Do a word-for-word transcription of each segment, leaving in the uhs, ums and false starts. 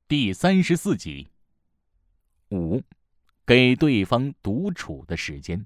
第三十四集。五，给对方独处的时间。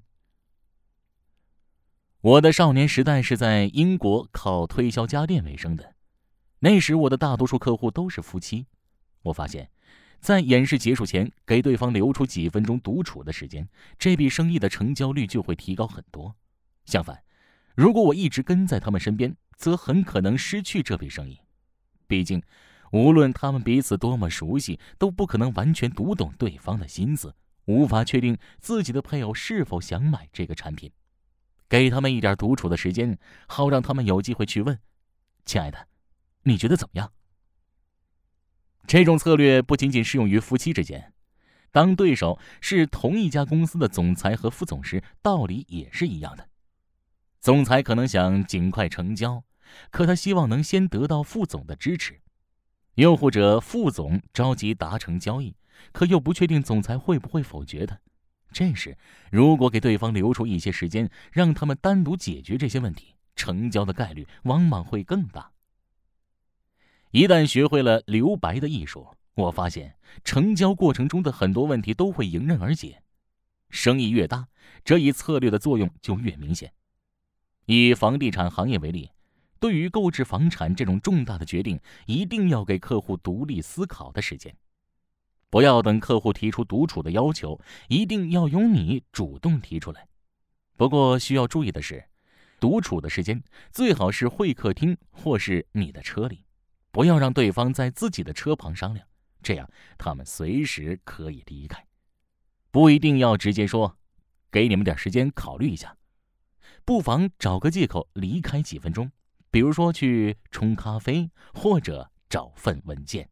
我的少年时代是在英国靠推销家电为生的，那时我的大多数客户都是夫妻。我发现，在演示结束前给对方留出几分钟独处的时间，这笔生意的成交率就会提高很多。相反，如果我一直跟在他们身边，则很可能失去这笔生意。毕竟无论他们彼此多么熟悉，都不可能完全读懂对方的心思，无法确定自己的配偶是否想买这个产品。给他们一点独处的时间，好让他们有机会去问：亲爱的，你觉得怎么样？这种策略不仅仅适用于夫妻之间，当对手是同一家公司的总裁和副总时，道理也是一样的。总裁可能想尽快成交，可他希望能先得到副总的支持。又或者副总着急达成交易，可又不确定总裁会不会否决他。这时，如果给对方留出一些时间，让他们单独解决这些问题，成交的概率往往会更大。一旦学会了留白的艺术，我发现成交过程中的很多问题都会迎刃而解。生意越大，这一策略的作用就越明显。以房地产行业为例，对于购置房产这种重大的决定，一定要给客户独立思考的时间。不要等客户提出独处的要求，一定要由你主动提出来。不过需要注意的是，独处的时间最好是会客厅或是你的车里，不要让对方在自己的车旁商量，这样他们随时可以离开。不一定要直接说，给你们点时间考虑一下，不妨找个借口离开几分钟，比如说去冲咖啡，或者找份文件。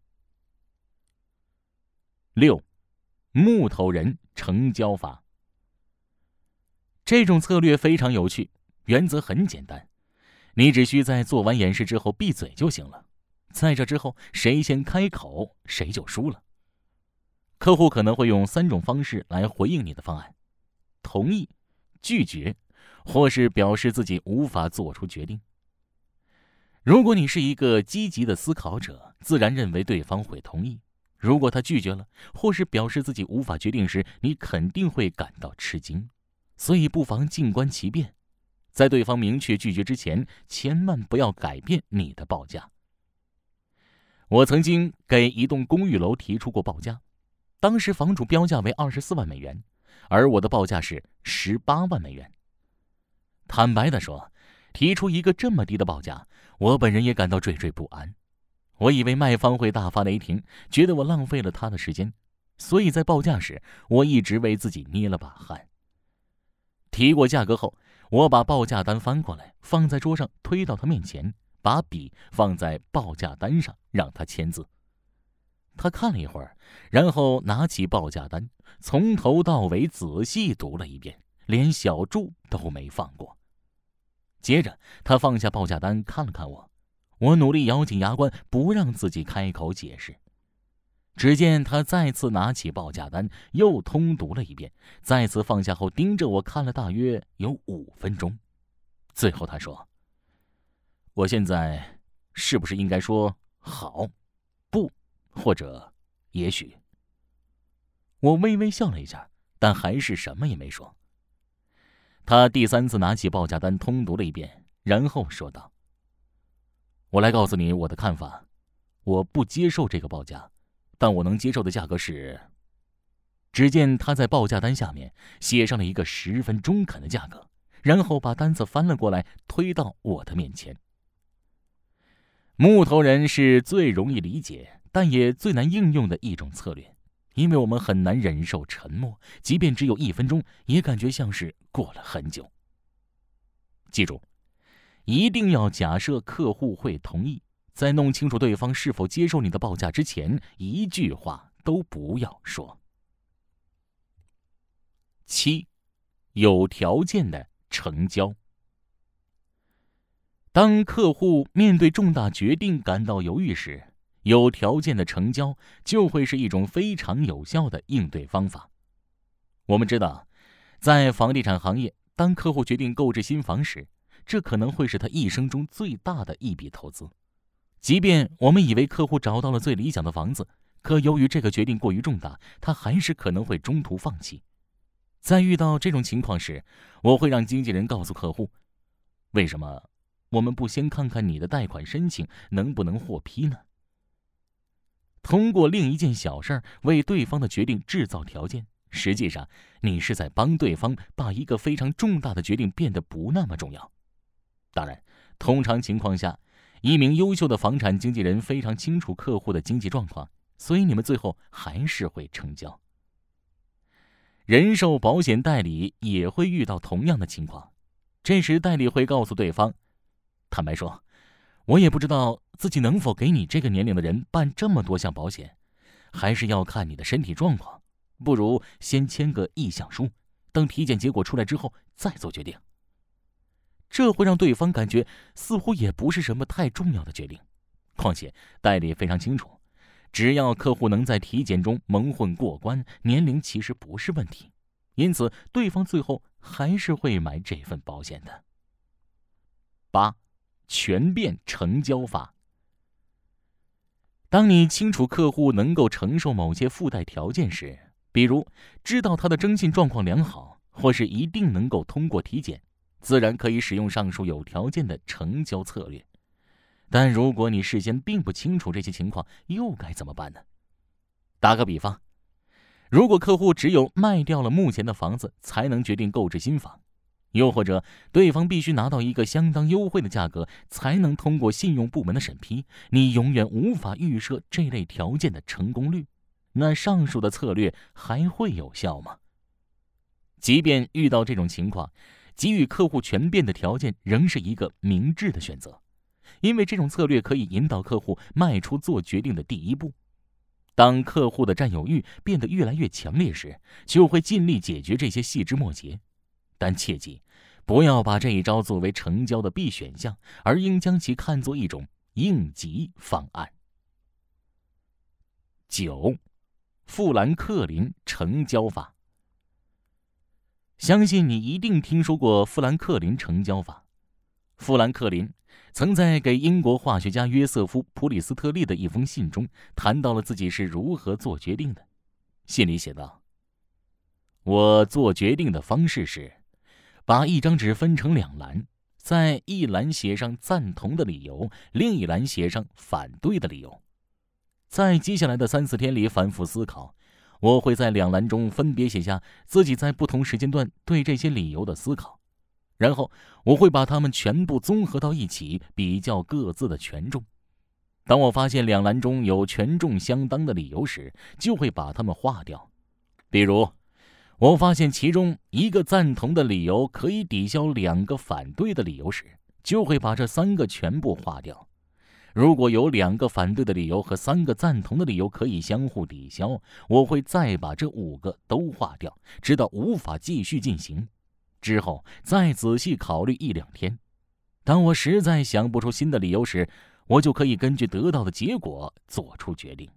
六，木头人成交法。这种策略非常有趣，原则很简单，你只需在做完演示之后闭嘴就行了。在这之后，谁先开口，谁就输了。客户可能会用三种方式来回应你的方案：同意、拒绝，或是表示自己无法做出决定。如果你是一个积极的思考者，自然认为对方会同意；如果他拒绝了，或是表示自己无法决定时，你肯定会感到吃惊。所以不妨静观其变，在对方明确拒绝之前，千万不要改变你的报价。我曾经给一栋公寓楼提出过报价，当时房主标价为二十四万美元，而我的报价是十八万美元。坦白地说，提出一个这么低的报价，我本人也感到惴惴不安。我以为卖方会大发雷霆，觉得我浪费了他的时间，所以在报价时，我一直为自己捏了把汗。提过价格后，我把报价单翻过来，放在桌上，推到他面前，把笔放在报价单上，让他签字。他看了一会儿，然后拿起报价单，从头到尾仔细读了一遍，连小注都没放过。接着他放下报价单，看了看我，我努力咬紧牙关，不让自己开口解释。只见他再次拿起报价单，又通读了一遍，再次放下后盯着我看了大约有五分钟。最后他说：我现在是不是应该说好、不，或者也许？我微微笑了一下，但还是什么也没说。他第三次拿起报价单通读了一遍，然后说道：我来告诉你我的看法，我不接受这个报价，但我能接受的价格是……只见他在报价单下面写上了一个十分中肯的价格，然后把单子翻了过来，推到我的面前。木头人是最容易理解，但也最难应用的一种策略，因为我们很难忍受沉默，即便只有一分钟，也感觉像是过了很久。记住，一定要假设客户会同意，在弄清楚对方是否接受你的报价之前，一句话都不要说。七，有条件的成交。当客户面对重大决定感到犹豫时，有条件的成交就会是一种非常有效的应对方法。我们知道，在房地产行业，当客户决定购置新房时，这可能会是他一生中最大的一笔投资。即便我们以为客户找到了最理想的房子， 可由于这个决定过于重大，他还是可能会中途放弃。在遇到这种情况时，我会让经纪人告诉客户，为什么我们不先看看你的贷款申请能不能获批呢？通过另一件小事为对方的决定制造条件，实际上你是在帮对方把一个非常重大的决定变得不那么重要。当然，通常情况下，一名优秀的房产经纪人非常清楚客户的经济状况，所以你们最后还是会成交。人寿保险代理也会遇到同样的情况，这时代理会告诉对方，坦白说，我也不知道自己能否给你这个年龄的人办这么多项保险，还是要看你的身体状况，不如先签个意向书，等体检结果出来之后再做决定。这会让对方感觉似乎也不是什么太重要的决定，况且代理非常清楚，只要客户能在体检中蒙混过关，年龄其实不是问题，因此对方最后还是会买这份保险的。八、全变成交法。当你清楚客户能够承受某些附带条件时，比如知道他的征信状况良好，或是一定能够通过体检，自然可以使用上述有条件的成交策略。但如果你事先并不清楚这些情况，又该怎么办呢？打个比方，如果客户只有卖掉了目前的房子才能决定购置新房，又或者对方必须拿到一个相当优惠的价格才能通过信用部门的审批，你永远无法预设这类条件的成功率，那上述的策略还会有效吗？即便遇到这种情况，给予客户全变的条件仍是一个明智的选择，因为这种策略可以引导客户迈出做决定的第一步。当客户的占有欲变得越来越强烈时，就会尽力解决这些细枝末节。但切记，不要把这一招作为成交的必选项，而应将其看作一种应急方案。九、富兰克林成交法。相信你一定听说过富兰克林成交法。富兰克林曾在给英国化学家约瑟夫·普里斯特利的一封信中谈到了自己是如何做决定的。信里写道：我做决定的方式是把一张纸分成两栏，在一栏写上赞同的理由，另一栏写上反对的理由。在接下来的三四天里反复思考，我会在两栏中分别写下自己在不同时间段对这些理由的思考，然后我会把它们全部综合到一起，比较各自的权重。当我发现两栏中有权重相当的理由时，就会把它们划掉。比如我发现其中一个赞同的理由可以抵消两个反对的理由时，就会把这三个全部划掉。如果有两个反对的理由和三个赞同的理由可以相互抵消，我会再把这五个都划掉，直到无法继续进行。之后再仔细考虑一两天。当我实在想不出新的理由时，我就可以根据得到的结果做出决定。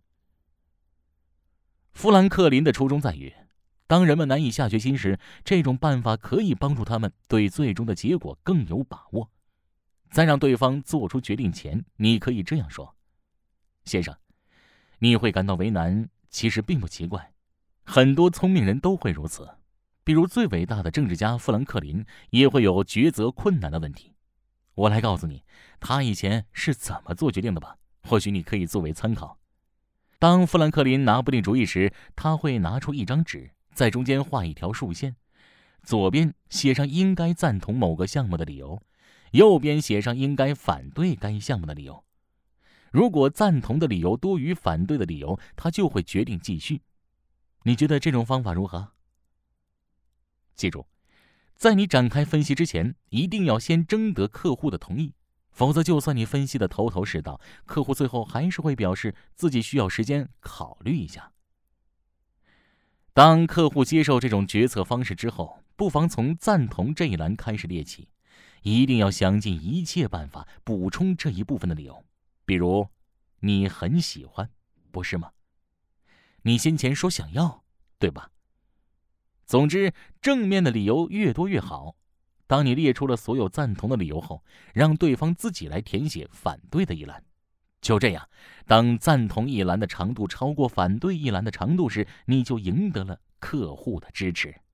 富兰克林的初衷在于，当人们难以下决心时，这种办法可以帮助他们对最终的结果更有把握。在让对方做出决定前，你可以这样说：先生，你会感到为难，其实并不奇怪，很多聪明人都会如此。比如最伟大的政治家富兰克林也会有抉择困难的问题。我来告诉你他以前是怎么做决定的吧，或许你可以作为参考。当富兰克林拿不定主意时，他会拿出一张纸，在中间画一条竖线，左边写上应该赞同某个项目的理由，右边写上应该反对该项目的理由。如果赞同的理由多于反对的理由，他就会决定继续。你觉得这种方法如何？记住，在你展开分析之前，一定要先征得客户的同意，否则就算你分析的头头是道，客户最后还是会表示自己需要时间考虑一下。当客户接受这种决策方式之后，不妨从赞同这一栏开始列起，一定要想尽一切办法补充这一部分的理由。比如，你很喜欢，不是吗？你先前说想要，对吧？总之，正面的理由越多越好。当你列出了所有赞同的理由后，让对方自己来填写反对的一栏。 就这样，当赞同一栏的长度超过反对一栏的长度时，你就赢得了客户的支持。